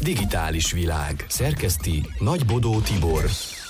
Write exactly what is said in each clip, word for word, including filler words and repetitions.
Digitális világ. Szerkeszti Nagy Bodó Tibor.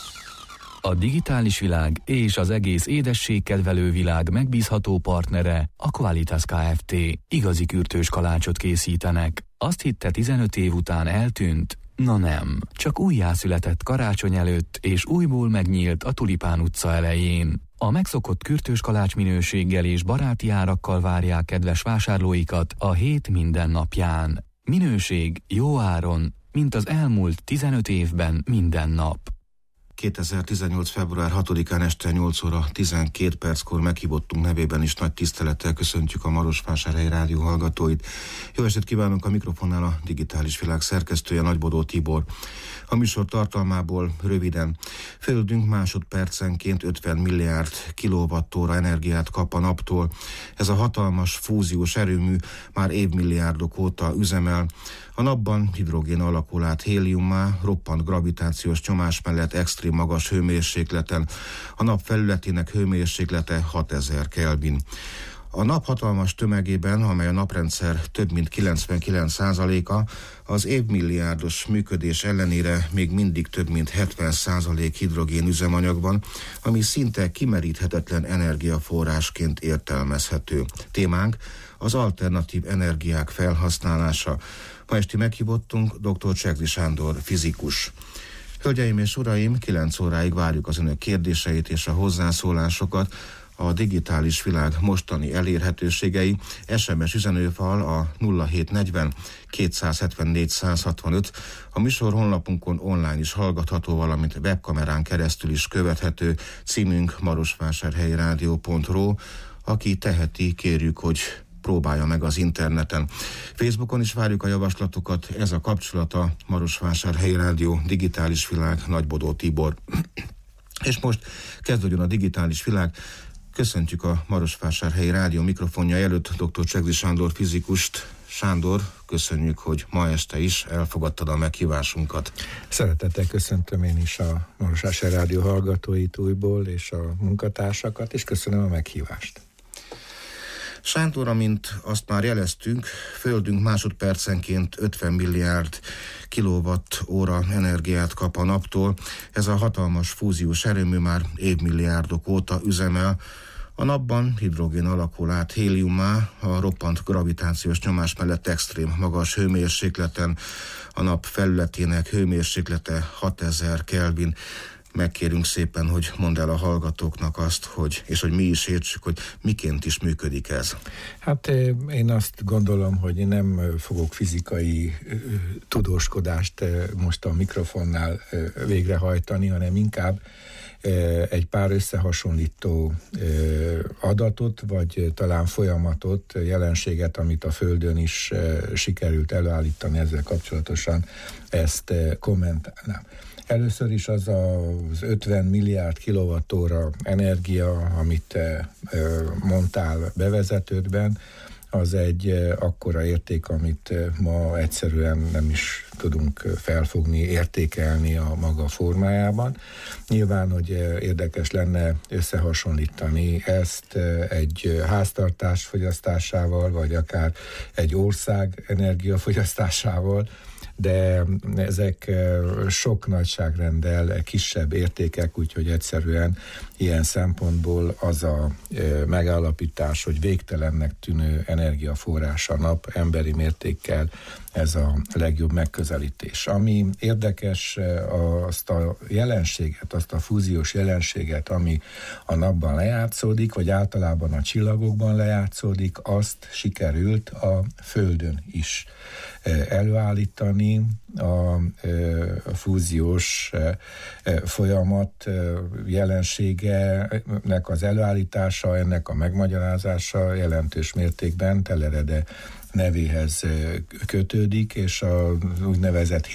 A digitális világ és az egész édességkedvelő világ megbízható partnere a Qualitas Kft. Igazi kürtős kalácsot készítenek. Azt hitte tizenöt év után eltűnt? Na nem, csak újjászületett karácsony előtt és újból megnyílt a Tulipán utca elején. A megszokott kürtős kalács minőséggel és baráti árakkal várják kedves vásárlóikat a hét minden napján. Minőség jó áron, mint az elmúlt tizenöt évben minden nap. kétezer-tizennyolc. február hatodikán este nyolc óra tizenkét perckor meghívottunk nevében is nagy tisztelettel köszöntjük a Marosvásárhelyi Rádió hallgatóit. Jó estét kívánunk, a mikrofonnál a digitális világ szerkesztője, Nagy Bodó Tibor. A műsor tartalmából röviden: Földünk másodpercenként ötven milliárd kilowattóra energiát kap a naptól. Ez a hatalmas fúziós erőmű már évmilliárdok óta üzemel. A napban hidrogén alakul át héliummá, roppant gravitációs nyomás mellett extrém magas hőmérsékleten. A nap felületének hőmérséklete hatezer Kelvin. A nap hatalmas tömegében, amely a naprendszer több mint kilencvenkilenc százaléka, az évmilliárdos működés ellenére még mindig több mint hetven százalék hidrogén üzemanyag van, ami szinte kimeríthetetlen energiaforrásként értelmezhető. Témánk az alternatív energiák felhasználása. Ma esti meghívottunk dr. Csegzi Sándor fizikus. Hölgyeim és uraim, kilenc óráig várjuk az önök kérdéseit és a hozzászólásokat. A digitális világ mostani elérhetőségei: es em es üzenőfal a nulla hétszáznegyven kétszázhetvennégy százhatvanöt, a műsor honlapunkon online is hallgatható, valamint webkamerán keresztül is követhető, címünk marosvásárhelyirádió pont ru. Aki teheti, kérjük, hogy próbálja meg az interneten. Facebookon is várjuk a javaslatokat, ez a kapcsolata Marosvásárhelyi Rádió digitális világ, Nagy Bodó Tibor. És most kezdődjön a digitális világ. Köszöntjük a Marosvásárhelyi Rádió mikrofonja előtt dr. Csegzi Sándor fizikust. Sándor, köszönjük, hogy ma este is elfogadtad a meghívásunkat. Szeretettel köszöntöm én is a Marosvásárhelyi Rádió hallgatóit újból, és a munkatársakat, és köszönöm a meghívást. Sándor, amint azt már jeleztünk, Földünk másodpercenként ötven milliárd kilowattóra energiát kap a naptól. Ez a hatalmas fúziós erőmű már évmilliárdok óta üzemel. A napban hidrogén alakul át héliummá, a roppant gravitációs nyomás mellett extrém magas hőmérsékleten. A nap felületének hőmérséklete hatezer Kelvin. Megkérünk szépen, hogy mondd el a hallgatóknak azt, hogy, és hogy mi is értsük, hogy miként is működik ez. Hát én azt gondolom, hogy én nem fogok fizikai tudóskodást most a mikrofonnál végrehajtani, hanem inkább egy pár összehasonlító adatot, vagy talán folyamatot, jelenséget, amit a Földön is sikerült előállítani, ezzel kapcsolatosan ezt kommentálnám. Először is az az ötven milliárd kilowattóra energia, amit te mondtál bevezetődben, az egy akkora érték, amit ma egyszerűen nem is tudunk felfogni, értékelni a maga formájában. Nyilván, hogy érdekes lenne összehasonlítani ezt egy háztartás fogyasztásával, vagy akár egy ország energiafogyasztásával, de ezek sok nagyságrenddel kisebb értékek, úgyhogy egyszerűen ilyen szempontból az a megállapítás, hogy végtelennek tűnő energiaforrás a nap emberi mértékkel, ez a legjobb megközelítés. Ami érdekes, azt a jelenséget, azt a fúziós jelenséget, ami a napban lejátszódik, vagy általában a csillagokban lejátszódik, azt sikerült a Földön is előállítani. A fúziós folyamat jelenségenek az előállítása, ennek a megmagyarázása jelentős mértékben Telerede nevéhez kötődik, és a úgynevezett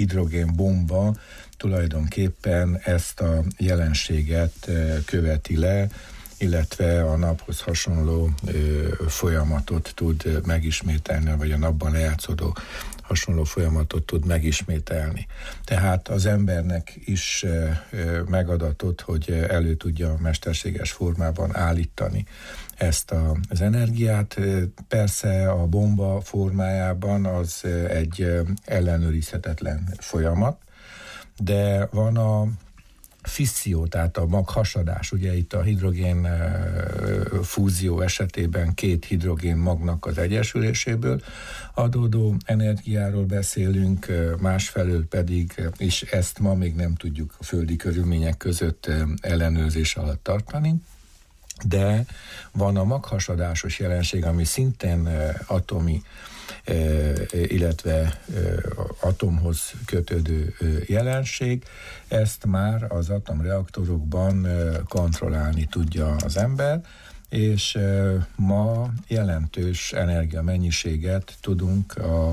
hidrogénbomba tulajdonképpen ezt a jelenséget követi le, illetve a naphoz hasonló folyamatot tud megismételni, vagy a napban lejátszódó hasonló folyamatot tud megismételni. Tehát az embernek is megadatott, hogy elő tudja mesterséges formában állítani ezt a, az energiát. Persze a bomba formájában az egy ellenőrizhetetlen folyamat, de van a fisszió, tehát a maghasadás, ugye itt a hidrogén fúzió esetében két hidrogén magnak az egyesüléséből adódó energiáról beszélünk, másfelől pedig, és ezt ma még nem tudjuk a földi körülmények között ellenőrzés alatt tartani, de van a maghasadásos jelenség, ami szintén atomi, illetve atomhoz kötődő jelenség. Ezt már az atomreaktorokban kontrollálni tudja az ember, és ma jelentős energiamennyiséget tudunk a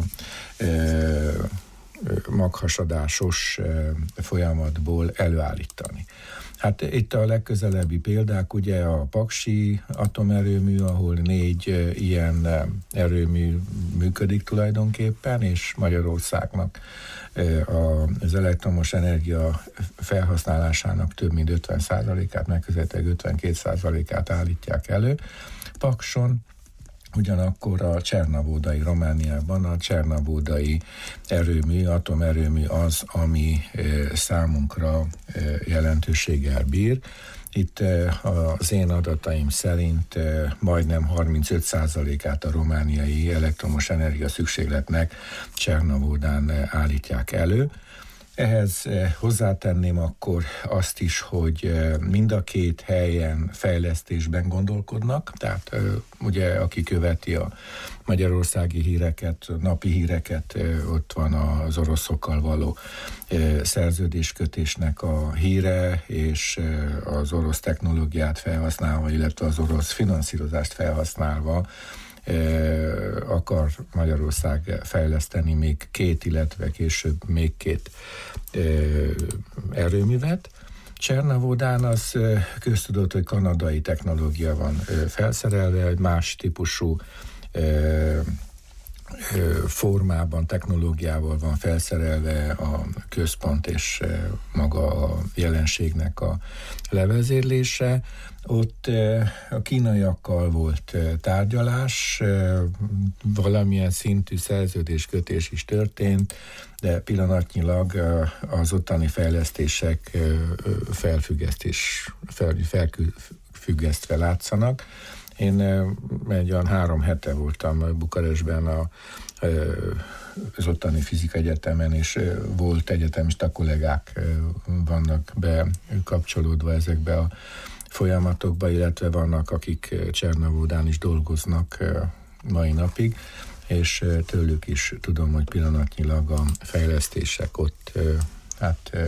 maghasadásos folyamatból előállítani. Hát itt a legközelebbi példák ugye a Paksi atomerőmű, ahol négy ilyen erőmű működik tulajdonképpen, és Magyarországnak az elektromos energia felhasználásának több mint ötven százalékát, megközelítőleg ötvenkét százalékát állítják elő. Pakson ugyanakkor a Csernavódai, Romániában a Csernavódai erőmű, atomerőmű az, ami számunkra jelentőséggel bír. Itt az én adataim szerint majdnem harmincöt százalékát a romániai elektromos energia szükségletnek Csernavódán állítják elő. Ehhez hozzátenném akkor azt is, hogy mind a két helyen fejlesztésben gondolkodnak, tehát ugye aki követi a magyarországi híreket, napi híreket, ott van az oroszokkal való szerződéskötésnek a híre, és az orosz technológiát felhasználva, illetve az orosz finanszírozást felhasználva akar Magyarország fejleszteni még két, illetve később még két erőművet. Csernavódán az köztudott, hogy kanadai technológia van felszerelve, egy más típusú formában, technológiával van felszerelve a központ és maga a jelenségnek a levezérlése. Ott a kínaiakkal volt tárgyalás, valamilyen szintű szerződéskötés is történt, de pillanatnyilag az ottani fejlesztések felfüggesztés, felfüggesztve látszanak. Én egy olyan három hete voltam Bukarestben a, az ottani fizika egyetemen, és volt egyetemista kollégák vannak bekapcsolódva ezekbe a folyamatokba, illetve vannak, akik Csernavódán is dolgoznak mai napig, és tőlük is tudom, hogy pillanatnyilag a fejlesztések ott hát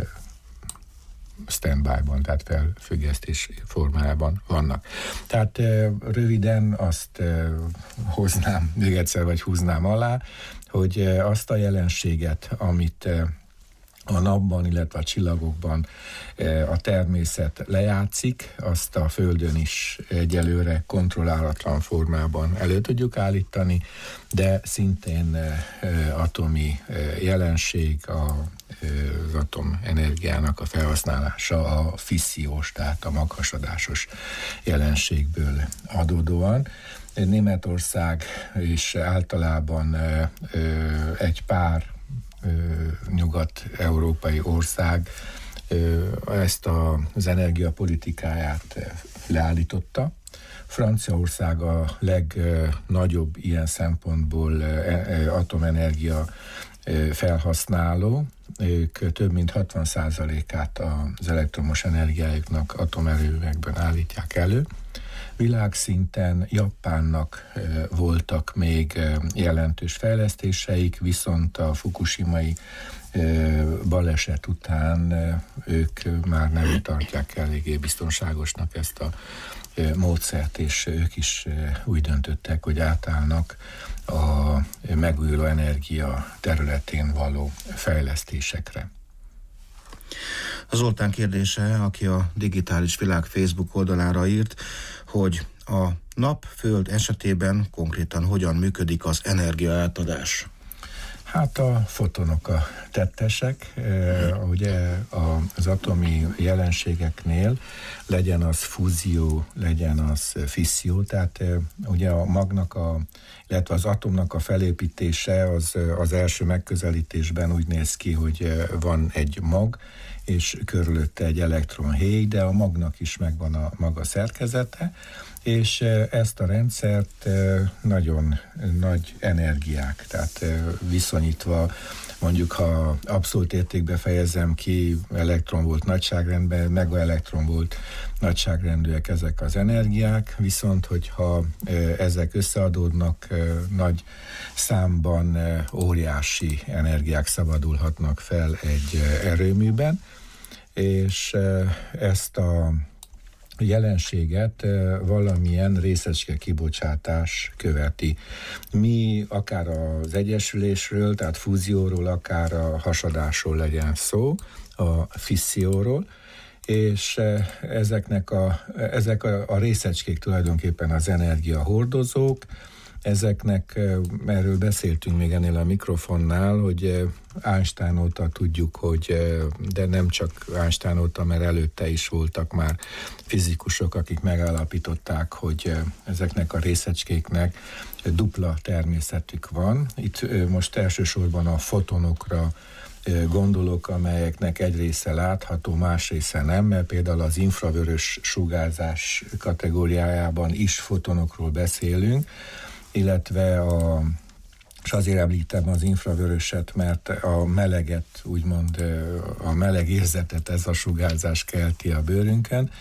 standby-ban, tehát felfüggesztés formájában vannak. Tehát röviden azt hoznám, még egyszer vagy húznám alá, hogy azt a jelenséget, amit a napban, illetve a csillagokban a természet lejátszik, azt a Földön is egyelőre kontrollálatlan formában elő tudjuk állítani, de szintén atomi jelenség, az atomenergiának a felhasználása a fissziós, tehát a maghasadásos jelenségből adódóan. Németország és általában egy pár nyugat-európai ország ezt az energiapolitikáját leállította. Franciaország a legnagyobb ilyen szempontból atomenergia felhasználó. Ők több mint hatvan százalékát az elektromos energiájuknak atomerőművekben állítják elő. Világszinten Japánnak voltak még jelentős fejlesztéseik, viszont a fukushimai baleset után ők már nem tartják eléggé biztonságosnak ezt a módszert, és ők is úgy döntöttek, hogy átállnak a megújuló energia területén való fejlesztésekre. Zoltán kérdése, aki a Digitális Világ Facebook oldalára írt, hogy a nap, föld esetében konkrétan hogyan működik az energiaátadás? Hát a fotonok a tettesek, e, ugye az atomi jelenségeknél legyen az fúzió, legyen az fisszió, tehát e, ugye a magnak, a, illetve az atomnak a felépítése az, az első megközelítésben úgy néz ki, hogy van egy mag, és körülötte egy elektronhéj, de a magnak is megvan a maga szerkezete, és ezt a rendszert nagyon nagy energiák, tehát viszonyítva, mondjuk ha abszolút értékbe fejezem ki, elektronvolt nagyságrendben, megaelektronvolt nagyságrendűek ezek az energiák, viszont hogyha ezek összeadódnak, nagy számban óriási energiák szabadulhatnak fel egy erőműben, és ezt a jelenséget valamilyen részecske kibocsátás követi. Mi akár az egyesülésről, tehát fúzióról, akár a hasadásról legyen szó, a fisszióról, és ezeknek a, ezek a, a részecskék tulajdonképpen az energiahordozók. Ezeknek, erről beszéltünk még ennél a mikrofonnál, hogy Einstein óta tudjuk, hogy, de nem csak Einstein óta, mert előtte is voltak már fizikusok, akik megállapították, hogy ezeknek a részecskéknek dupla természetük van. Itt most elsősorban a fotonokra gondolok, amelyeknek egy része látható, más része nem, mert például az infravörös sugárzás kategóriájában is fotonokról beszélünk, illetve a, és azért említem az infravöröset, mert a meleget, úgymond a meleg érzetet ez a sugárzás kelti a bőrünkön.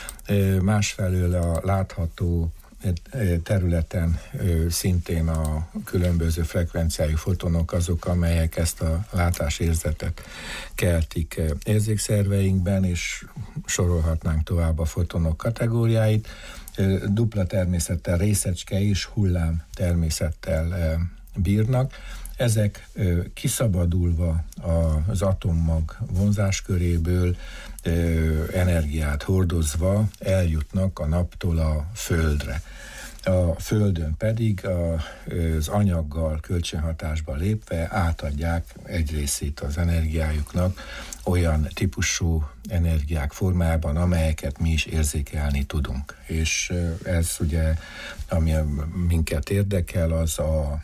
Másfelől a látható területen szintén a különböző frekvenciájú fotonok azok, amelyek ezt a látásérzetet keltik érzékszerveinkben, és sorolhatnánk tovább a fotonok kategóriáit. Dupla természettel, részecske és hullám természettel bírnak. Ezek kiszabadulva az atommag vonzásköréből energiát hordozva eljutnak a naptól a Földre. A Földön pedig az anyaggal kölcsönhatásba lépve átadják egy részét az energiájuknak olyan típusú energiák formájában, amelyeket mi is érzékelni tudunk. És ez ugye, ami minket érdekel, az a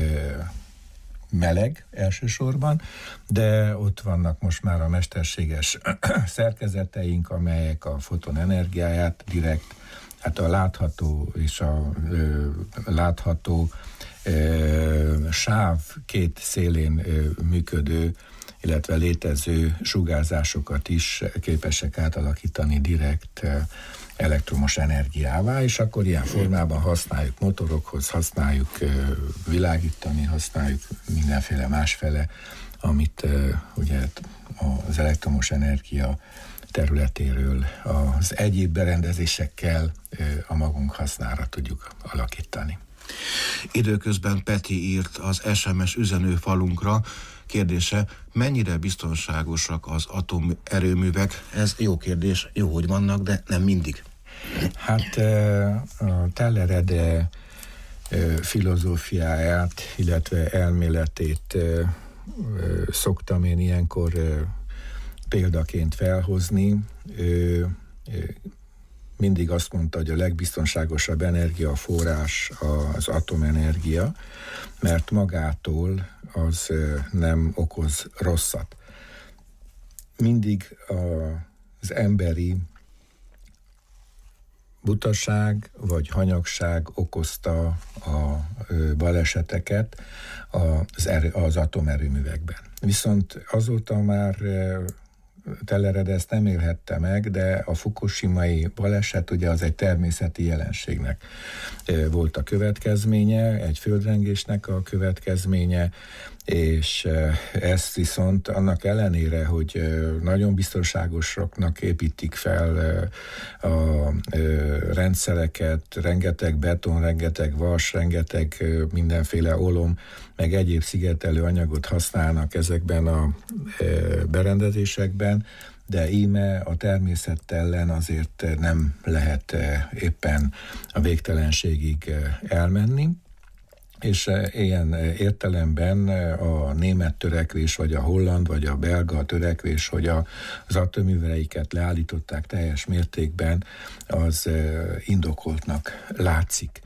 meleg elsősorban, de ott vannak most már a mesterséges szerkezeteink, amelyek a foton energiáját direkt, hát a látható és a ö, látható ö, sáv két szélén ö, működő, illetve létező sugárzásokat is képesek átalakítani direkt ö, elektromos energiává, és akkor ilyen formában használjuk motorokhoz, használjuk ö, világítani, használjuk mindenféle másfele, amit ö, ugye az elektromos energia területéről az egyéb berendezésekkel ö, a magunk hasznára tudjuk alakítani. Időközben Peti írt az es em es üzenőfalunkra, kérdése, mennyire biztonságosak az atomerőművek? Ez jó kérdés, jó, hogy vannak, de nem mindig. Hát a Teller-Ede filozófiáját, illetve elméletét szoktam én ilyenkor példaként felhozni. Mindig azt mondta, hogy a legbiztonságosabb energiaforrás az atomenergia, mert magától az nem okoz rosszat. Mindig az emberi butaság vagy hanyagság okozta a baleseteket az, erő, az atomerőművekben. Viszont azóta már Teller-Ede ezt nem élhette meg, de a fukushimai baleset ugye az egy természeti jelenségnek volt a következménye, egy földrengésnek a következménye, és ezt viszont annak ellenére, hogy nagyon biztonságosaknak építik fel a rendszereket, rengeteg beton, rengeteg vas, rengeteg mindenféle olom, meg egyéb szigetelő anyagot használnak ezekben a berendezésekben, de íme a természet ellen azért nem lehet éppen a végtelenségig elmenni, és ilyen értelemben a német törekvés, vagy a holland, vagy a belga törekvés, hogy a, az atomműveleiket leállították teljes mértékben, az indokoltnak látszik.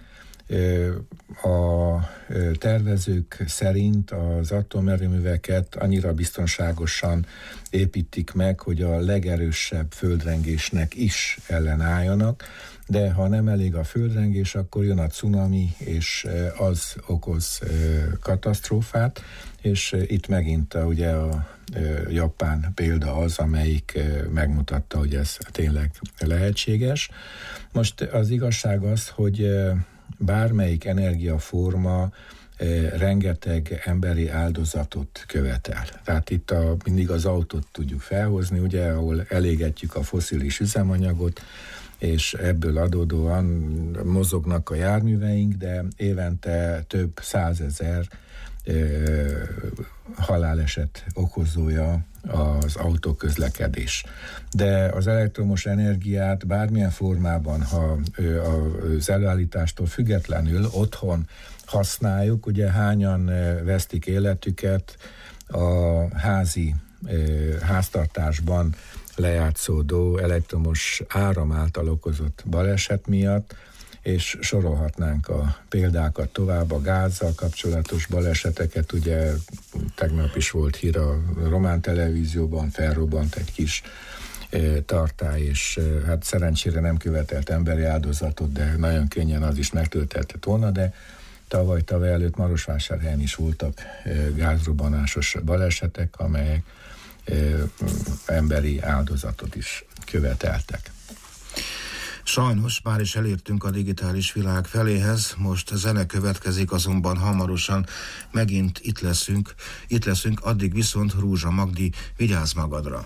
A tervezők szerint az atomerőműveket annyira biztonságosan építik meg, hogy a legerősebb földrengésnek is ellenálljanak, de ha nem elég a földrengés, akkor jön a cunami, és az okoz katasztrófát, és itt megint ugye a japán példa az, amelyik megmutatta, hogy ez tényleg lehetséges. Most az igazság az, hogy bármelyik energiaforma rengeteg emberi áldozatot követel. Tehát itt a, mindig az autót tudjuk felhozni, ugye, ahol elégetjük a fosszilis üzemanyagot, és ebből adódóan mozognak a járműveink, de évente több százezer ö, haláleset okozója az autóközlekedés. De az elektromos energiát bármilyen formában, ha ö, az előállítástól függetlenül otthon használjuk, ugye hányan vesztik életüket a házi ö, háztartásban lejátszódó elektromos áram által okozott baleset miatt, és sorolhatnánk a példákat tovább, a gázzal kapcsolatos baleseteket, ugye tegnap is volt hír a román televízióban, felrobbant egy kis e, tartály, és e, hát szerencsére nem követelt emberi áldozatot, de nagyon könnyen az is megtörténhetett volna, de tavaly, tavaly előtt Marosvásárhelyen is voltak e, gázrobbanásos balesetek, amelyek emberi áldozatot is követeltek. Sajnos már is elértünk a digitális világ feléhez, most zene következik, azonban hamarosan megint itt leszünk, itt leszünk, addig viszont Rúzsa Magdi, vigyázz magadra!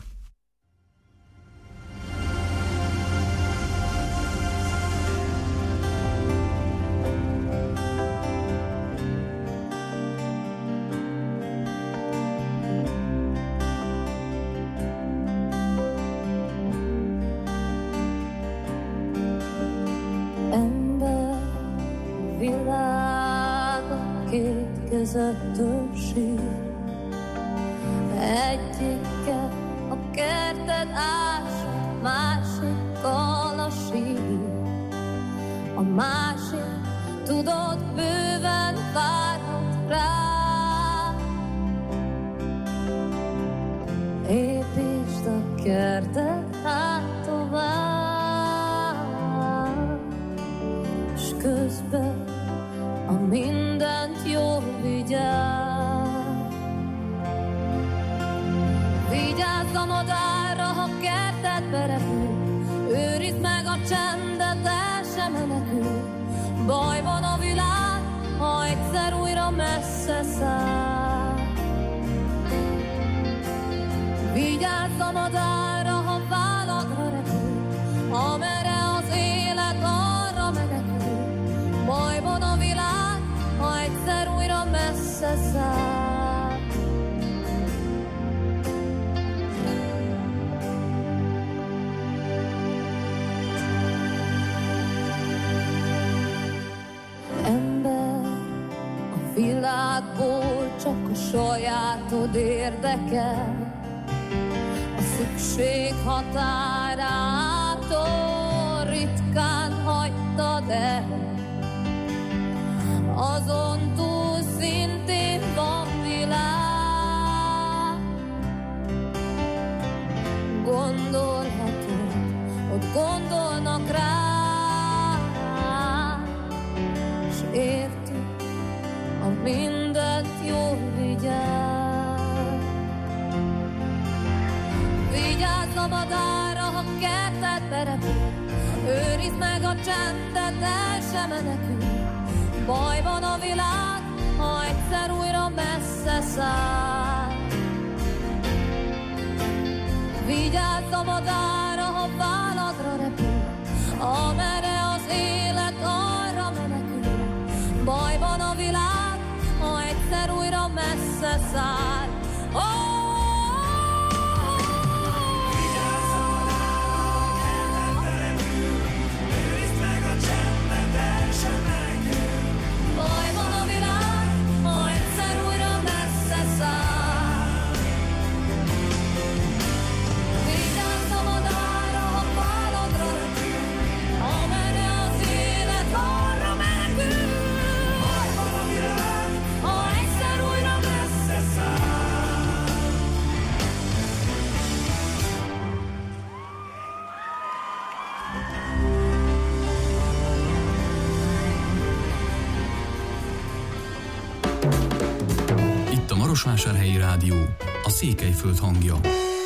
Egyikkel a kerted ás, másikkal a sír. A másik, tudod, bőven várhat rá. Építsd a kertet hát tovább, s közben a mindent jól vigyázz. Vigyázz a madárra, ha kertedbe repül, őrizd meg a csendet, el sem menekül. Baj van a világ, ha egyszer újra messze száll. Vigyázz a madárra, ha vállakra repül, amerre az élet arra menekül. Baj van a világ, ha egyszer újra messze száll. Világból csak a sajátod érdekel, a szükség határától ritkán hagytad el. Azon túl szintén van világ, gondolhatod, ott gondolnak rá, s érted, a mindent jól vigyázz. Vigyázz a madárra, ha kertedbe repül, őrizd meg a csendet, el sem menekül. Baj van a világ, ha egyszer újra messze száll. Vigyázz a madárra, ha válladra repül, amerre az élet arra menekül. Baj van a világ, ha egyszer újra messze száll. Oh, oh, oh, oh. Marosvásárhelyi Rádió, a Székelyföld hangja.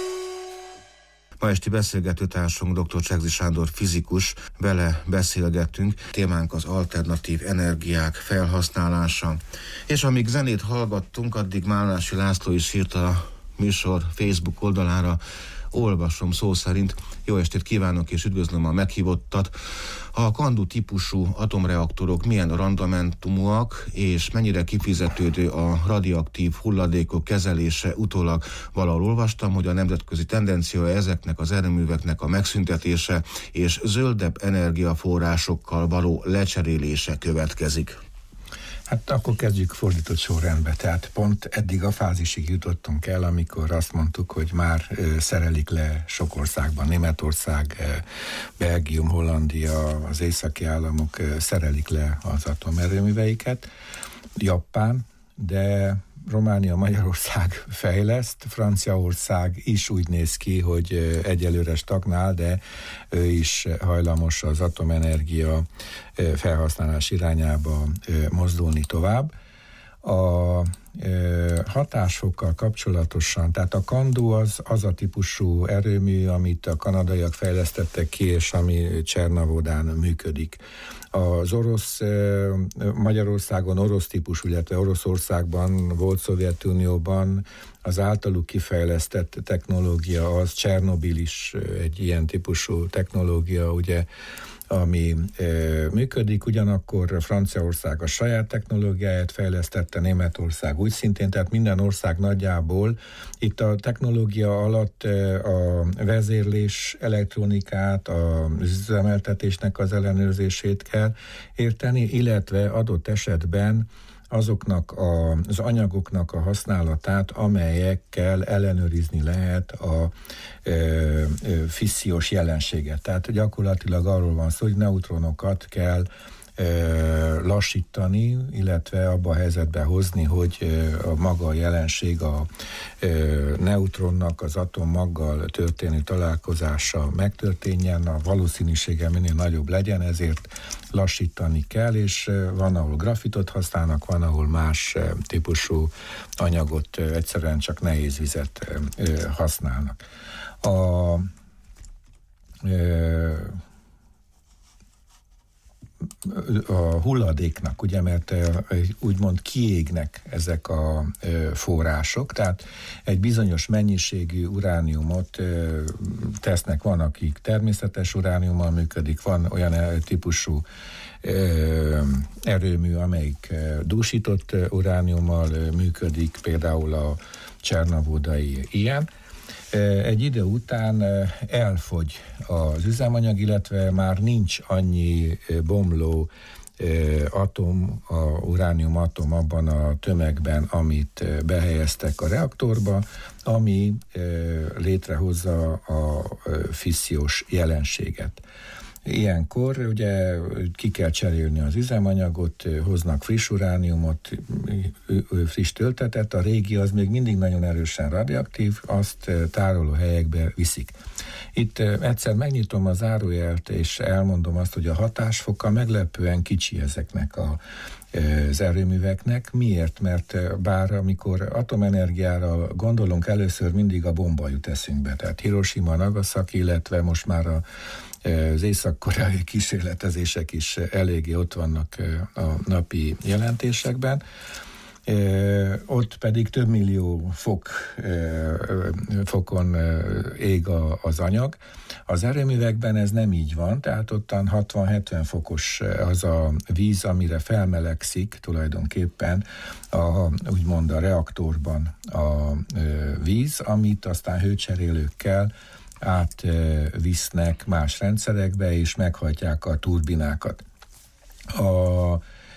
Ma esti beszélgetőtársunk dr. Csegzi Sándor fizikus, vele beszélgettünk, témánk az alternatív energiák felhasználása. És amíg zenét hallgattunk, addig Málnási László is írta a műsor Facebook oldalára, olvasom szó szerint: jó estét kívánok és üdvözlöm a meghívottat. A Candu típusú atomreaktorok milyen randamentumúak és mennyire kifizetődő a radioaktív hulladékok kezelése? Utólag valahol olvastam, hogy a nemzetközi tendencia ezeknek az erőműveknek a megszüntetése és zöldebb energiaforrásokkal való lecserélése következik. Hát akkor kezdjük fordított sorrendbe. Tehát pont eddig a fázisig jutottunk el, amikor azt mondtuk, hogy már ö, szerelik le sok országban, Németország, ö, Belgium, Hollandia, az északi államok ö, szerelik le az atomerőműveiket, Japán, de Románia, Magyarország fejleszt, Franciaország is úgy néz ki, hogy egyelőre stagnál, de ő is hajlamos az atomenergia felhasználás irányába mozdulni tovább. A hatásfokkal kapcsolatosan, tehát a Candu az, az a típusú erőmű, amit a kanadaiak fejlesztettek ki, és ami Csernavodán működik. Az orosz, Magyarországon orosz típusú, illetve Oroszországban, volt Szovjetunióban az általuk kifejlesztett technológia, az Csernobil is egy ilyen típusú technológia, ugye, ami e, működik, ugyanakkor Franciaország a saját technológiáját fejlesztette, Németország úgy szintén, tehát minden ország nagyjából. Itt a technológia alatt e, a vezérlés elektronikát, az üzemeltetésnek az ellenőrzését kell érteni, illetve adott esetben azoknak a, az anyagoknak a használatát, amelyekkel ellenőrizni lehet a e, e, fissziós jelenséget. Tehát gyakorlatilag arról van szó, hogy neutronokat kell e, lassítani, illetve abba a helyzetbe hozni, hogy e, a maga a jelenség, a e, neutronnak az atommaggal történő találkozása megtörténjen, a valószínűsége minél nagyobb legyen, ezért lassítani kell, és van, ahol grafitot használnak, van, ahol más típusú anyagot, egyszerűen csak nehéz vizet használnak. A, a hulladéknak, ugye, mert úgymond kiégnek ezek a források, tehát egy bizonyos mennyiségű urániumot tesznek, van, akik természetes urániummal működik, van olyan típusú erőmű, amelyik dúsított urániummal működik, például a csernavodai ilyen. Egy idő után elfogy az üzemanyag, illetve már nincs annyi bomló atom, a uránium atom abban a tömegben, amit behelyeztek a reaktorba, ami létrehozza a fissziós jelenséget. Ilyenkor ugye ki kell cserélni az üzemanyagot, hoznak friss urániumot, friss töltetet, a régi az még mindig nagyon erősen radioaktív, azt tároló helyekbe viszik. Itt egyszer megnyitom a zárójelt, és elmondom azt, hogy a hatásfoka meglepően kicsi ezeknek a az erőműveknek. Miért? Mert bár amikor atomenergiára gondolunk, először mindig a bomba jut eszünkbe. Tehát Hiroshima, Nagasaki, illetve most már a az észak-koreai kísérletezések is eléggé ott vannak a napi jelentésekben. Ott pedig több millió fok, fokon ég az anyag. Az erőművekben ez nem így van, tehát ottan hatvan-hetven fokos az a víz, amire felmelegszik tulajdonképpen a, úgymond a reaktorban a víz, amit aztán hőcserélőkkel átvisznek más rendszerekbe, és meghajtják a turbinákat. A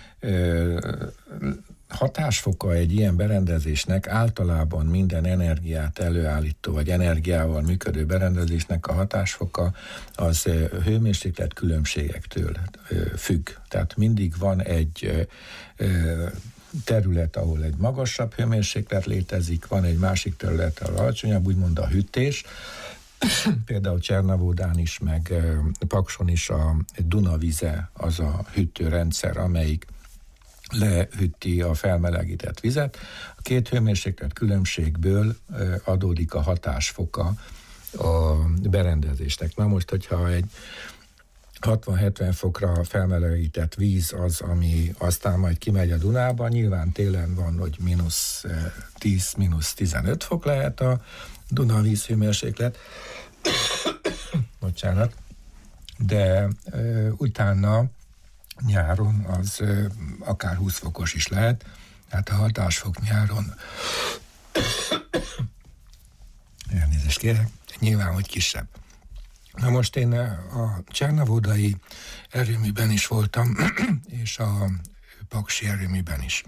hatásfoka egy ilyen berendezésnek, általában minden energiát előállító, vagy energiával működő berendezésnek a hatásfoka az hőmérséklet különbségektől függ. Tehát mindig van egy terület, ahol egy magasabb hőmérséklet létezik, van egy másik terület, ahol alacsonyabb, úgymond a hűtés. Például Csernavodán is, meg Pakson is a Duna vize az a hűtőrendszer, amelyik lehűti a felmelegített vizet. A két hőmérséklet különbségből adódik a hatásfoka a berendezésnek. Na most, hogyha egy hatvan-hetven fokra felmelegített víz az, ami aztán majd kimegy a Dunába, nyilván télen van, hogy mínusz tíz, mínusz tizenöt fok lehet a Duna vízhőmérséklet, bocsánat, de ö, utána nyáron az ö, akár húsz fokos is lehet, tehát a hatásfok nyáron elnézést kérek, nyilván, hogy kisebb. Na most én a Csernavodai erőműben is voltam, és a Paksi erőműben is.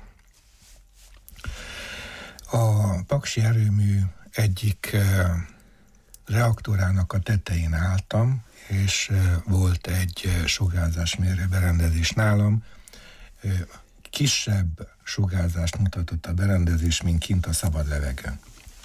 A Paksi erőmű egyik reaktorának a tetején álltam, és volt egy sugárzásmérő berendezés nálam. Kisebb sugárzást mutatott a berendezés, mint kint a szabad levegőn.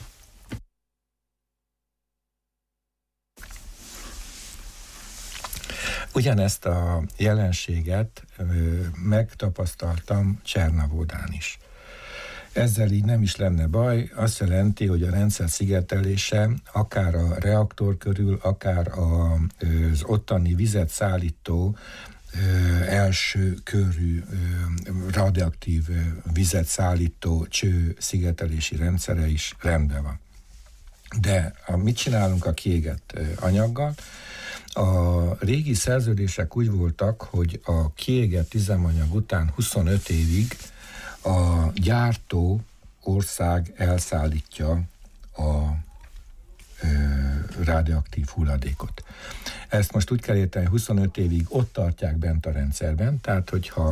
Ugyanezt a jelenséget ö, megtapasztaltam Csernavodán is. Ezzel így nem is lenne baj, azt jelenti, hogy a rendszer szigetelése akár a reaktor körül, akár a, az ottani vizet szállító ö, első körű ö, radioaktív ö, vizet szállító cső szigetelési rendszere is rendben van. De a, mit csinálunk a kiégett ö, anyaggal? A régi szerződések úgy voltak, hogy a kiégett üzemanyag után huszonöt évig a gyártó ország elszállítja a ö, radioaktív hulladékot. Ezt most úgy kell érteni, huszonöt évig ott tartják bent a rendszerben, tehát hogyha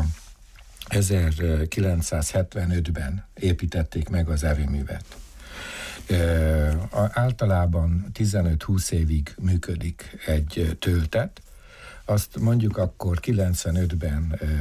ezerkilencszázhetvenötben építették meg az erőművet, Uh, általában tizenöt-húsz évig működik egy töltet, azt mondjuk akkor kilencvenötben uh,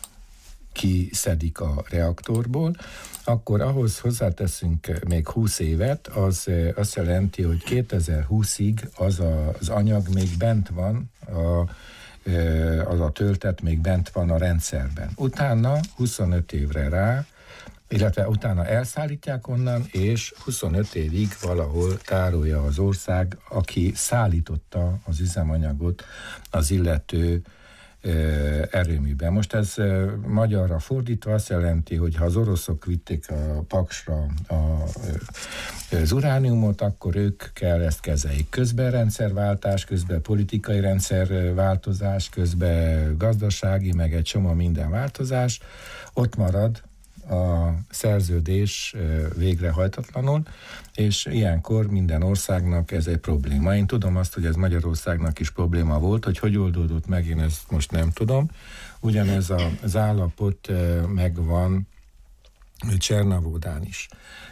kiszedik a reaktorból, akkor ahhoz hozzáteszünk még húsz évet, az uh, azt jelenti, hogy kétezer-húszig az a, az anyag még bent van, a, uh, az a töltet még bent van a rendszerben. Utána huszonöt évre rá, illetve utána elszállítják onnan, és huszonöt évig valahol tárolja az ország, aki szállította az üzemanyagot az illető ö, erőműben. Most ez ö, magyarra fordítva azt jelenti, hogy ha az oroszok vitték a Paksra a, ö, az urániumot, akkor ők kell ezt kezeljék. Közben rendszerváltás, közben politikai rendszerváltozás, közben gazdasági, meg egy csomó minden változás, ott marad a szerződés végrehajtatlanul, és ilyenkor minden országnak ez egy probléma. Én tudom azt, hogy ez Magyarországnak is probléma volt, hogy hogy oldódott meg, én ezt most nem tudom. Ugyanez az állapot megvan Csernavodán is.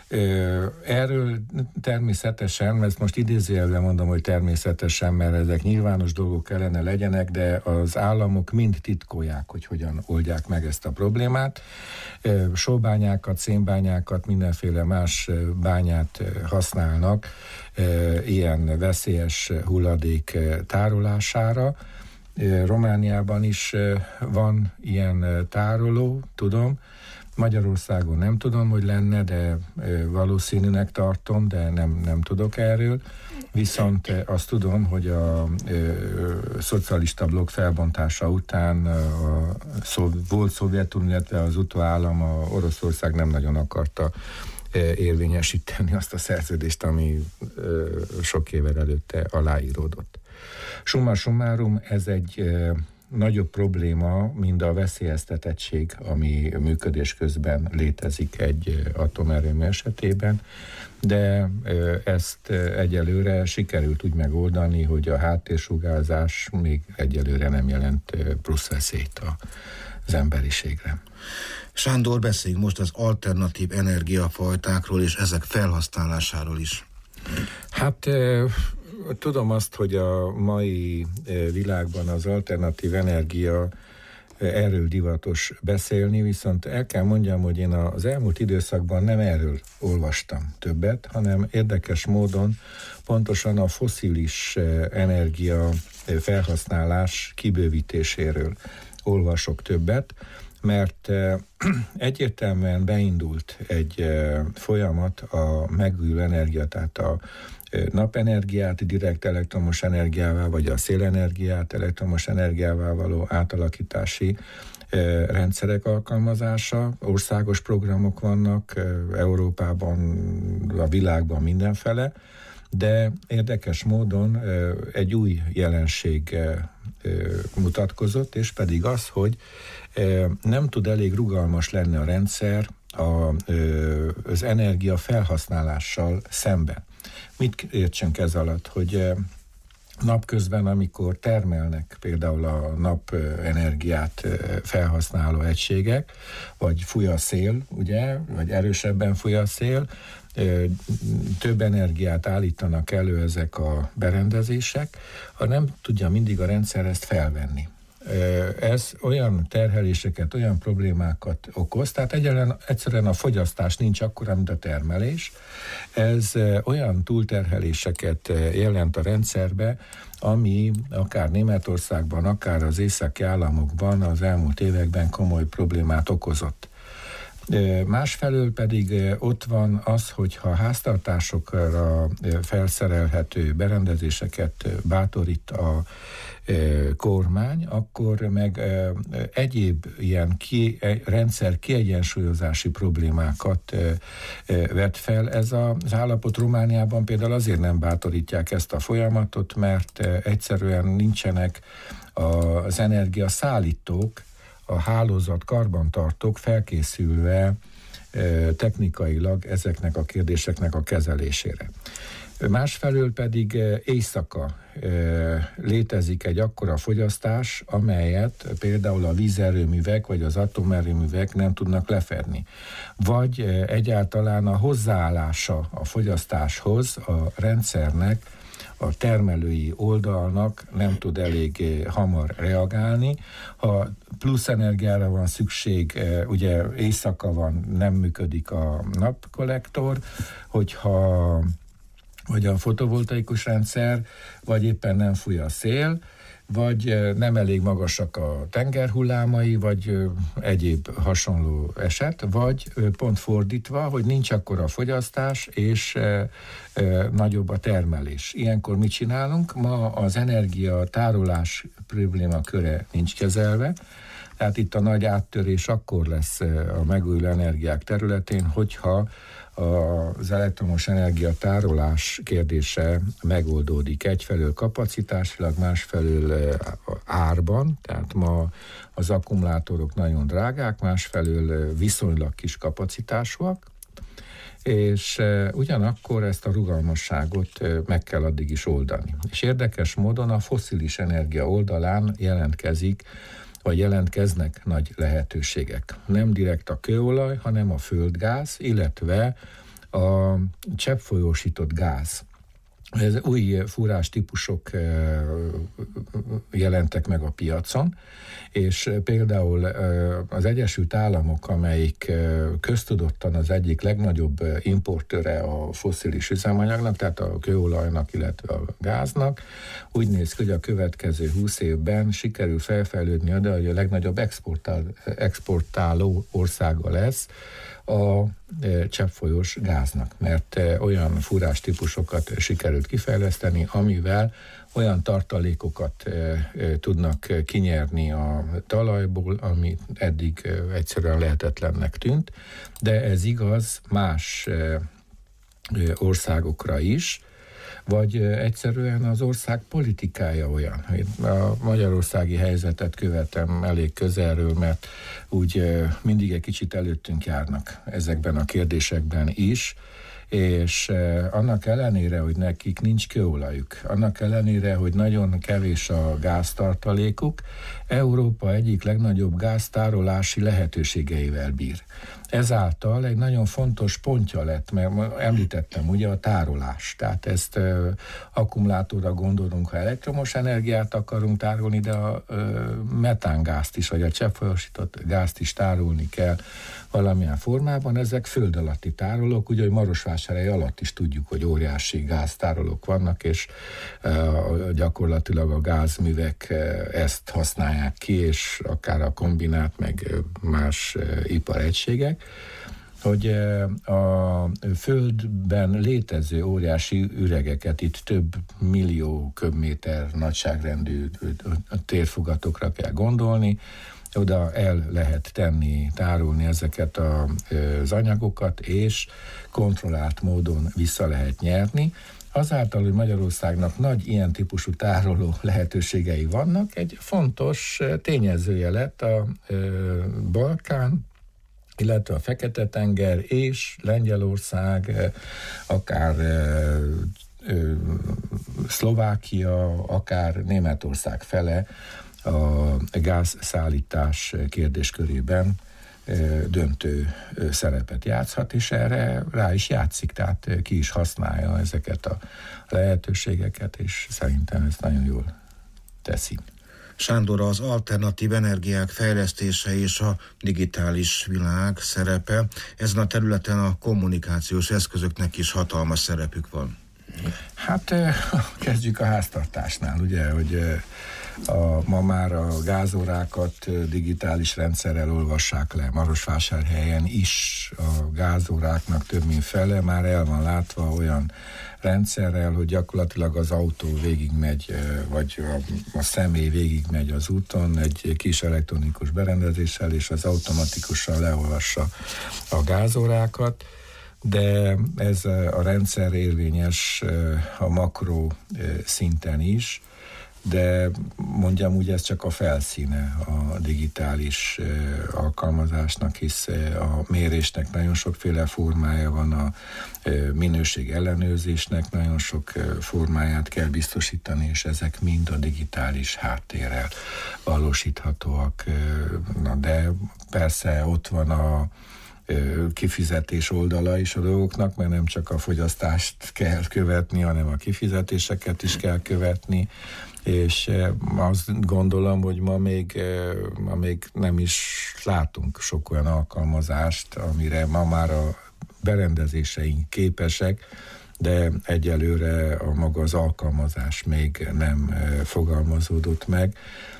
Erről természetesen, ezt most idézőjelben mondom, hogy természetesen, mert ezek nyilvános dolgok kellene legyenek, de az államok mind titkolják, hogy hogyan oldják meg ezt a problémát. Sóbányákat, szénbányákat, mindenféle más bányát használnak ilyen veszélyes hulladék tárolására. Romániában is van ilyen tároló, tudom. Magyarországon nem tudom, hogy lenne, de valószínűnek tartom, de nem, nem tudok erről. Viszont azt tudom, hogy a ö, szocialista blokk felbontása után a szov, volt Szovjetunió, illetve az utóállam, a Oroszország nem nagyon akarta érvényesíteni azt a szerződést, ami ö, sok évvel előtte aláíródott. Summa summarum, ez egy ö, nagyobb probléma, mint a veszélyeztetettség, ami működés közben létezik egy atomerőmű esetében, de ezt egyelőre sikerült úgy megoldani, hogy a háttérsugárzás még egyelőre nem jelent plusz veszélyt az emberiségre. Sándor, beszéljünk most az alternatív energiafajtákról és ezek felhasználásáról is. Hát tudom azt, hogy a mai világban az alternatív energia, erről divatos beszélni, viszont el kell mondjam, hogy én az elmúlt időszakban nem erről olvastam többet, hanem érdekes módon pontosan a fosszilis energia felhasználás kibővítéséről olvasok többet. mert egyértelműen beindult egy folyamat a megújuló energia, tehát a napenergiát direkt elektromos energiával, vagy a szélenergiát elektromos energiával való átalakítási rendszerek alkalmazása. Országos programok vannak Európában, a világban mindenfele, de érdekes módon egy új jelenség mutatkozott, és pedig az, hogy nem tud elég rugalmas lenni a rendszer az energia felhasználással szemben. Mit értsünk ez alatt? Hogy napközben, amikor termelnek például a napenergiát felhasználó egységek, vagy fúj a szél, ugye, vagy erősebben fúj a szél, több energiát állítanak elő ezek a berendezések, ha nem tudja mindig a rendszer ezt felvenni. Ez olyan terheléseket, olyan problémákat okoz, tehát egyszerűen, egyszerűen a fogyasztás nincs akkora, mint a termelés. Ez olyan túlterheléseket jelent a rendszerbe, ami akár Németországban, akár az északi államokban az elmúlt években komoly problémát okozott. Másfelől pedig ott van az, hogyha háztartásokra felszerelhető berendezéseket bátorít a kormány, akkor meg egyéb ilyen ki, rendszer kiegyensúlyozási problémákat vet fel. Ez az állapot Romániában például azért nem bátorítják ezt a folyamatot, mert egyszerűen nincsenek az energiaszállítók, a hálózat karbantartók felkészülve technikailag ezeknek a kérdéseknek a kezelésére. Másfelől pedig éjszaka létezik egy akkora fogyasztás, amelyet például a vízerőművek vagy az atomerőművek nem tudnak lefedni. Vagy egyáltalán a hozzáállása a fogyasztáshoz a rendszernek, a termelői oldalnak nem tud elég hamar reagálni. Ha plusz energiára van szükség, ugye éjszaka van, nem működik a napkollektor, hogyha vagy a fotovoltaikus rendszer, vagy éppen nem fúj a szél, vagy nem elég magasak a tengerhullámai, vagy egyéb hasonló eset, vagy pont fordítva, hogy nincs akkora fogyasztás, és nagyobb a termelés. Ilyenkor mit csinálunk? Ma az energia tárolás probléma köre nincs kezelve, tehát itt a nagy áttörés akkor lesz a megújuló energiák területén, hogyha az elektromos energia tárolás kérdése megoldódik. Egyfelől kapacitásilag, másfelől árban, tehát ma az akkumulátorok nagyon drágák, másfelől viszonylag kis kapacitásúak, és ugyanakkor ezt a rugalmasságot meg kell addig is oldani. És érdekes módon a fosszilis energia oldalán jelentkezik vagy jelentkeznek nagy lehetőségek. Nem direkt a kőolaj, hanem a földgáz, illetve a cseppfolyósított gáz. Ez új fúrás típusok jelentek meg a piacon, és például az Egyesült Államok, amelyik köztudottan az egyik legnagyobb importőre a fosszilis üzemanyagnak, tehát a kőolajnak, illetve a gáznak, úgy néz ki, hogy a következő húsz évben sikerül felfejlődni oda, hogy a legnagyobb exportál, exportáló országa lesz a cseppfolyós gáznak, mert olyan fúrás típusokat sikerült kifejleszteni, amivel olyan tartalékokat tudnak kinyerni a talajból, ami eddig egyszerűen lehetetlennek tűnt, de ez igaz más országokra is, vagy egyszerűen az ország politikája olyan. A magyarországi helyzetet követem elég közelről, mert úgy mindig egy kicsit előttünk járnak ezekben a kérdésekben is, és annak ellenére, hogy nekik nincs kőolajuk, annak ellenére, hogy nagyon kevés a gáztartalékuk, Európa egyik legnagyobb gáztárolási lehetőségeivel bír. ezáltal egy nagyon fontos pontja lett, mert említettem ugye a tárolás. Tehát ezt ö, akkumulátorra gondolunk, ha elektromos energiát akarunk tárolni, de a ö, metángázt is, vagy a cseppfolyósított gázt is tárolni kell valamilyen formában. Ezek föld alatti tárolók, ugye, hogy Marosvásárhely alatt is tudjuk, hogy óriási gáztárolók vannak, és ö, gyakorlatilag a gázművek ezt használják ki, és akár a kombinát, meg más iparegységek, hogy a Földben létező óriási üregeket, itt több millió köbméter nagyságrendű térfogatokra kell gondolni, oda el lehet tenni, tárolni ezeket az anyagokat, és kontrollált módon vissza lehet nyerni. Azáltal, hogy Magyarországnak nagy ilyen típusú tároló lehetőségei vannak, egy fontos tényezője lett a Balkán, illetve a Fekete-tenger és Lengyelország, akár Szlovákia, akár Németország fele a gázszállítás kérdéskörében döntő szerepet játszhat, és erre rá is játszik, tehát ki is használja ezeket a lehetőségeket, és szerintem ez nagyon jól teszi. Sándor, az alternatív energiák fejlesztése és a digitális világ szerepe, ezen a területen a kommunikációs eszközöknek is hatalmas szerepük van. Hát kezdjük a háztartásnál, ugye, hogy a, ma már a gázórákat digitális rendszerrel olvassák le. Marosvásárhelyen is a gázóráknak több mint fele már el van látva olyan rendszerrel, hogy gyakorlatilag az autó végigmegy, vagy a, a személy végigmegy az úton egy kis elektronikus berendezéssel, és az automatikusan leolvassa a gázórákat, de ez a rendszer érvényes a makro szinten is, de mondjam úgy, ez csak a felszíne a digitális alkalmazásnak, hisz a mérésnek nagyon sokféle formája van, a minőség ellenőrzésnek nagyon sok formáját kell biztosítani, és ezek mind a digitális háttérrel valósíthatóak. Na de persze ott van a kifizetés oldala is a dolgoknak, mert nem csak a fogyasztást kell követni, hanem a kifizetéseket is kell követni, és azt gondolom, hogy ma még, ma még nem is látunk sok olyan alkalmazást, amire ma már a berendezéseink képesek, de egyelőre a maga az alkalmazás még nem fogalmazódott meg.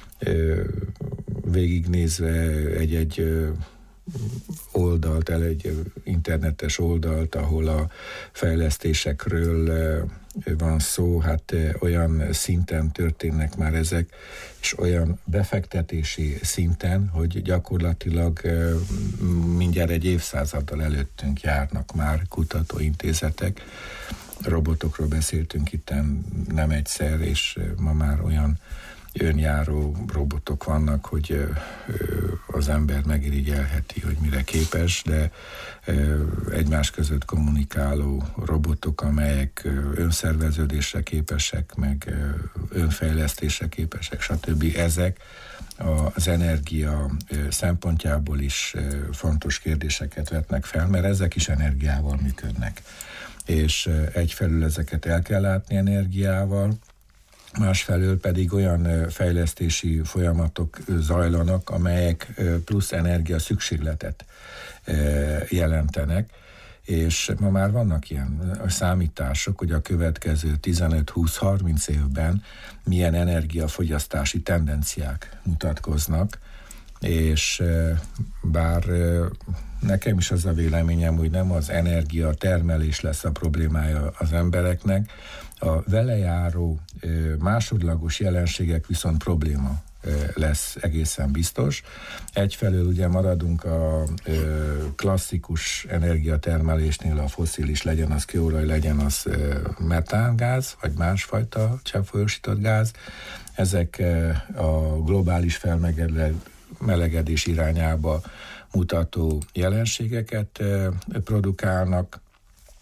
Végignézve egy-egy oldalt, el egy internetes oldalt, ahol a fejlesztésekről van szó, hát olyan szinten történnek már ezek, és olyan befektetési szinten, hogy gyakorlatilag mindjárt egy évszázaddal előttünk járnak már kutatóintézetek. Robotokról beszéltünk itt nem egyszer, és ma már olyan önjáró robotok vannak, hogy az ember megirigyelheti, hogy mire képes, de egymás között kommunikáló robotok, amelyek önszerveződésre képesek, meg önfejlesztésre képesek, stb. Ezek az energia szempontjából is fontos kérdéseket vetnek fel, mert ezek is energiával működnek. És egyfelől ezeket el kell látni energiával, másfelől pedig olyan fejlesztési folyamatok zajlanak, amelyek plusz energia szükségletet jelentenek, és ma már vannak ilyen számítások, hogy a következő tizenöt-húsz-harminc évben milyen energiafogyasztási tendenciák mutatkoznak, és bár nekem is az a véleményem, hogy nem az energia termelés lesz a problémája az embereknek, a vele járó másodlagos jelenségek viszont probléma lesz egészen biztos. Egyfelől ugye maradunk a klasszikus energiatermelésnél, a fosszilis, legyen az kőolaj, legyen az metángáz, vagy másfajta cseppfolyósított gáz. Ezek a globális felmelegedés irányába mutató jelenségeket produkálnak.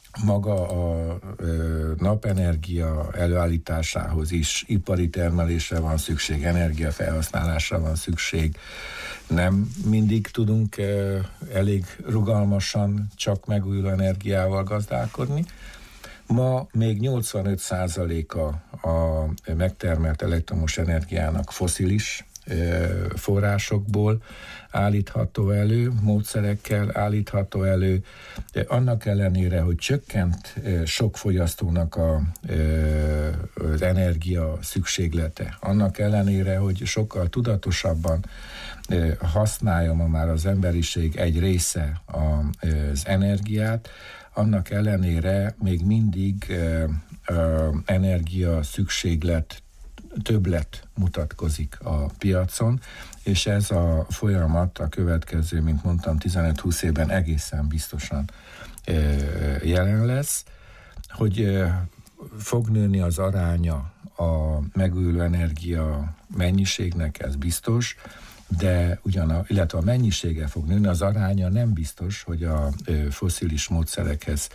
maga a napenergia előállításához is ipari termelésre van szükség, energiafelhasználásra van szükség. Nem mindig tudunk elég rugalmasan csak megújuló energiával gazdálkodni. Ma még nyolcvanöt százaléka a megtermelt elektromos energiának fosszilis forrásokból állítható elő, módszerekkel állítható elő, de annak ellenére, hogy csökkent sok fogyasztónak a, az energia szükséglete, annak ellenére, hogy sokkal tudatosabban használja ma már az emberiség egy része az energiát, annak ellenére még mindig energia szükséglet többlet mutatkozik a piacon, és ez a folyamat a következő, mint mondtam, tizenöt-húsz évben egészen biztosan jelen lesz, hogy fog nőni az aránya a megújuló energia mennyiségnek, ez biztos, de ugyan a, illetve a mennyisége fog nőni, az aránya nem biztos, hogy a fosszilis módszerekhez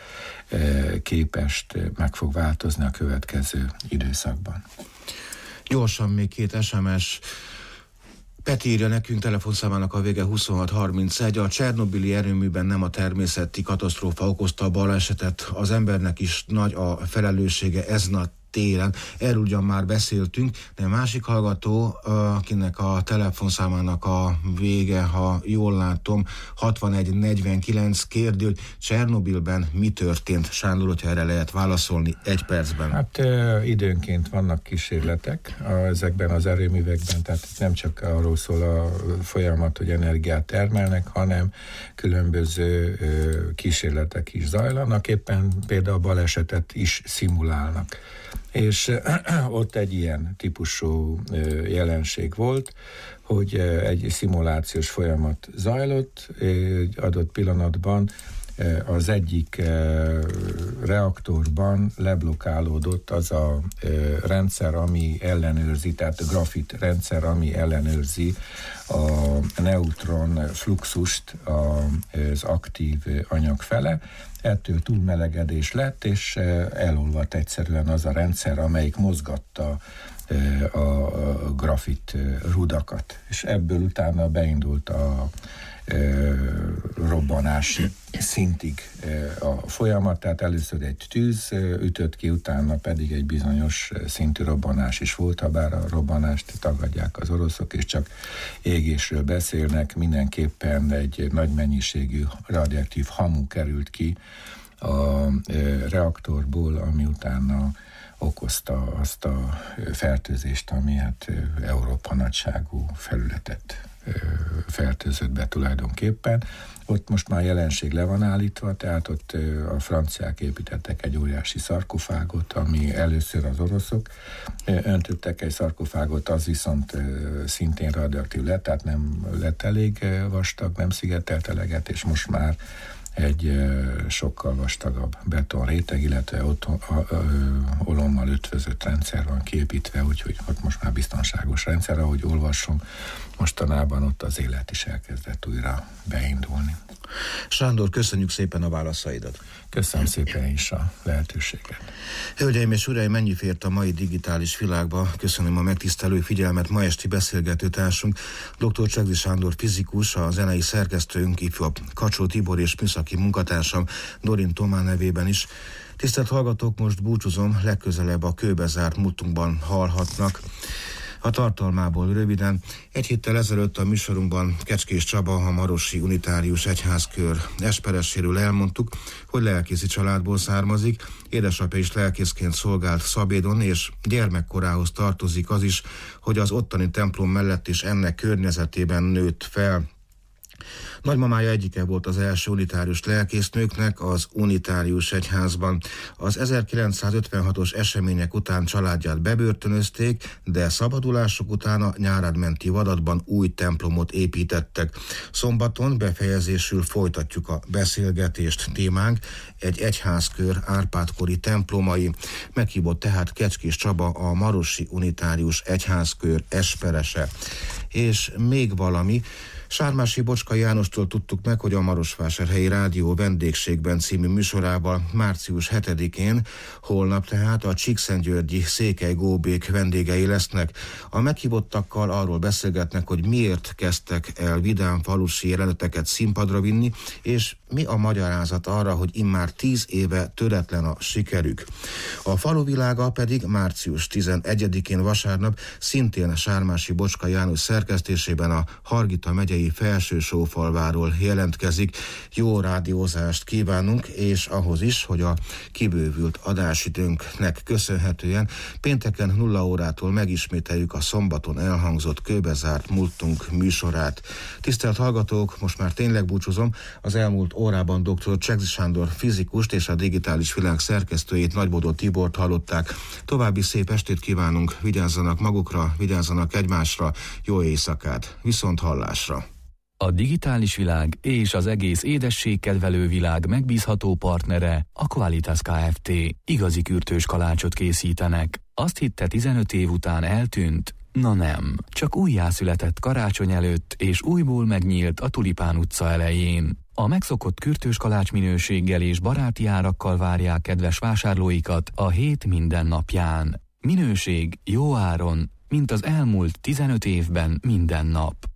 képest meg fog változni a következő időszakban. Gyorsan még két es em es. Peti írja nekünk, telefonszámának a vége huszonhat harmincegy. A csernobili erőműben nem a természeti katasztrófa okozta a balesetet, az embernek is nagy a felelőssége ezen a téren. Erről ugyan már beszéltünk, de másik hallgató, akinek a telefonszámának a vége, ha jól látom, hatvanegy negyvenkilenc, kérdő, hogy Csernobilben mi történt? Sándor, hogyha erre lehet válaszolni egy percben. Hát időnként vannak kísérletek ezekben az erőművekben, tehát nem csak arról szól a folyamat, hogy energiát termelnek, hanem különböző kísérletek is zajlanak, éppen például balesetet is szimulálnak. És ott egy ilyen típusú jelenség volt, hogy egy szimulációs folyamat zajlott, egy adott pillanatban az egyik reaktorban leblokálódott az a rendszer, ami ellenőrzi, tehát a grafit rendszer, ami ellenőrzi a neutron fluxust az aktív anyag fele. Ettől túlmelegedés lett, és elolvadt egyszerűen az a rendszer, amelyik mozgatta a grafit rudakat. És ebből utána beindult a robbanási szintig a folyamat, tehát először egy tűz ütött ki, utána pedig egy bizonyos szintű robbanás is volt, ha bár a robbanást tagadják az oroszok, és csak égésről beszélnek, mindenképpen egy nagy mennyiségű radioaktív hamu került ki a reaktorból, ami utána okozta azt a fertőzést, ami hát Európa nagyságú felületet fertőzött be tulajdonképpen. Ott most már jelenség le van állítva, tehát ott a franciák építettek egy óriási szarkofágot, ami először az oroszok öntöttek egy szarkofágot, az viszont szintén radioaktív lett, tehát nem lett elég vastag, nem szigetelt eleget, és most már egy sokkal vastagabb betonréteg, illetve ott olommal ötvözött rendszer van kiépítve, úgyhogy ott most már biztonságos rendszer, ahogy olvasom, mostanában ott az élet is elkezdett újra beindulni. Sándor, köszönjük szépen a válaszaidat. Köszönöm szépen is a lehetőséget. Hölgyeim és uraim, mennyi fért a mai digitális világba? Köszönöm a megtisztelő figyelmet. Ma esti beszélgetőtársunk doktor Csegzi Sándor fizikus, a zenei szerkesztőnk, ifjabb Kacsó Tibor és műszaki munkatársam Dorin Tomá nevében is. Tisztelt hallgatók, most búcsúzom, legközelebb a kőbezárt múltunkban hallhatnak. A tartalmából röviden. Egy héttel ezelőtt a műsorunkban Kecskés Csaba, a Marosi Unitárius Egyházkör espereséről elmondtuk, hogy lelkészi családból származik, édesapja is lelkészként szolgált Szabédon, és gyermekkorához tartozik az is, hogy az ottani templom mellett is ennek környezetében nőtt fel. Nagymamája egyike volt az első unitárius lelkésznőknek az Unitárius Egyházban. Az ezerkilencszázötvenhatos események után családját bebörtönözték, de szabadulások után a Nyárádmenti Vadatban új templomot építettek. Szombaton befejezésül folytatjuk a beszélgetést. Témánk egy egyházkör Árpád-kori templomai. Meghívott tehát Kecskés Csaba, a Marosi Unitárius Egyházkör esperese. És még valami, Sármási Bocska Jánostól tudtuk meg, hogy a Marosvásárhelyi Rádió vendégségben című műsorában március hetedikén, holnap tehát a Csíkszentgyörgyi Székely Góbék vendégei lesznek. A meghívottakkal arról beszélgetnek, hogy miért kezdtek el vidám falusi jeleneteket színpadra vinni, és mi a magyarázat arra, hogy immár tíz éve töretlen a sikerük. A faluvilága pedig március tizenegyedikén vasárnap szintén Sármási Bocska János szerkesztésében a Hargita megyei Felső-Sófalváról jelentkezik. Jó rádiózást kívánunk, és ahhoz is, hogy a kibővült adásidőnknek köszönhetően pénteken nulla órától megismételjük a szombaton elhangzott Kőbezárt múltunk műsorát. Tisztelt hallgatók, most már tényleg búcsúzom, az elmúlt órában dr. Csegzi Sándor fizikust és a Digitális Világ szerkesztőjét, Nagybodó Tibort hallották. További szép estét kívánunk, vigyázzanak magukra, vigyázzanak egymásra, jó éjszakát, viszont hallásra. A digitális világ és az egész édességkedvelő világ megbízható partnere a Qualitas Kft. Igazi kürtős kalácsot készítenek. Azt hitte tizenöt év után eltűnt? Na nem, csak újjászületett karácsony előtt és újból megnyílt a Tulipán utca elején. A megszokott kürtős kalács minőséggel és baráti árakkal várják kedves vásárlóikat a hét minden napján. Minőség jó áron, mint az elmúlt tizenöt évben minden nap.